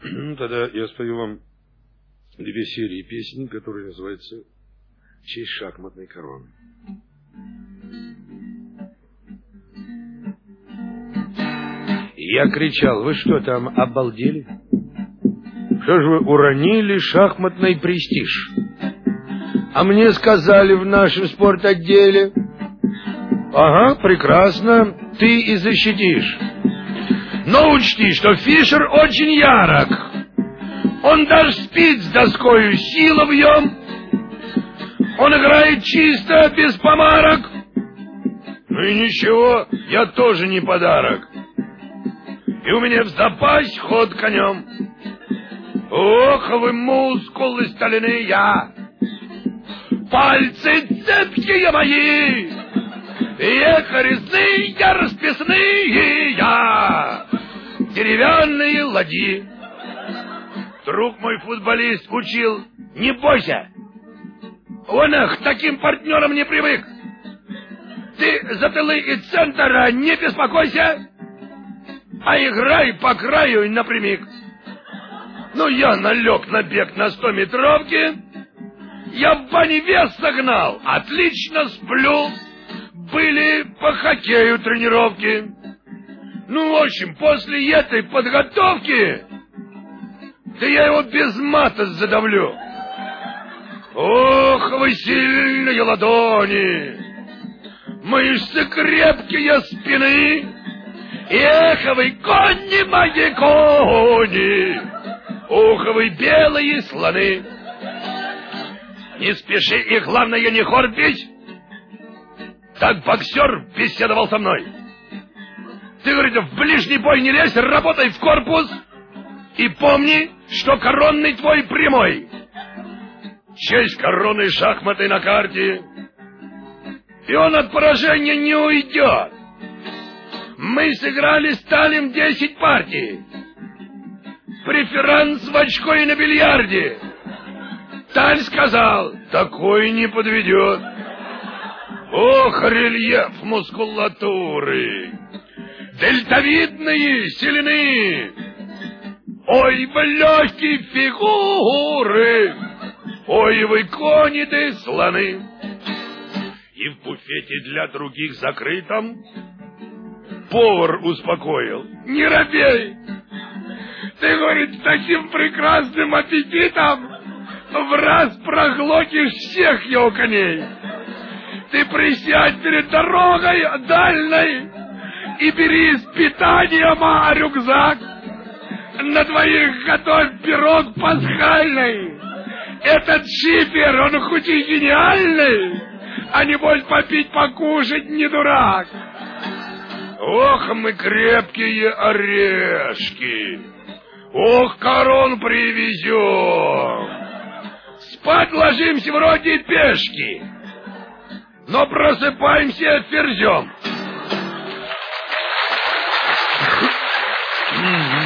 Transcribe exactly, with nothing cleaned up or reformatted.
Тогда я спою вам две серии песен, которые называются «В честь шахматной короны». Я кричал: вы что там, обалдели? Что же вы уронили шахматный престиж? А мне сказали в нашем спортотделе: ага, прекрасно, ты и защитишь. Но учти, что Фишер очень ярок. Он даже спит с доскою, сила в нем. Он играет чисто, без помарок. Ну и ничего, я тоже не подарок. И у меня в запасе ход конем. Ох, вы мускулы стальные, пальцы цепкие мои, эх, резные, расписные я, деревянные ладьи. Друг мой футболист учил: не бойся, он к таким партнерам не привык. Ты за тылы и центра не беспокойся, а играй по краю и напрямик. Ну, я налег на бег на стометровке, я в бане вес согнал, отлично сплю, были по хоккею тренировки. Ну, в общем, после этой подготовки, да я его без мата задавлю. Ох, вы сильные ладони, мышцы крепкие спины, эх, вы кони мои кони, ох, вы белые слоны. Не спеши и, главное, не хорпись. Так боксер беседовал со мной. Ты, говорит, в ближний бой не лезь, работай в корпус. И помни, что коронный твой прямой. Честь короны шахматы на карте. И он от поражения не уйдет. Мы сыграли с Талем десять партий. Преферанс в очко и на бильярде. Таль сказал: такой не подведет. Ох, рельеф мускулатуры, дельтовидные сильны. Ой, вы легкие фигуры, ой, вы кони да слоны. И в буфете для других закрытом повар успокоил: не робей. Ты, говорит, с таким прекрасным аппетитом в раз проглотишь всех его коней. Ты присядь перед дорогой дальней и бери с питанием а рюкзак. На двоих готовь пирог пасхальный. Этот шифер, он хоть и гениальный, а небось попить, покушать не дурак. Ох, мы крепкие орешки. Ох, корон привезем. Спать ложимся вроде пешки, но просыпаемся ферзем.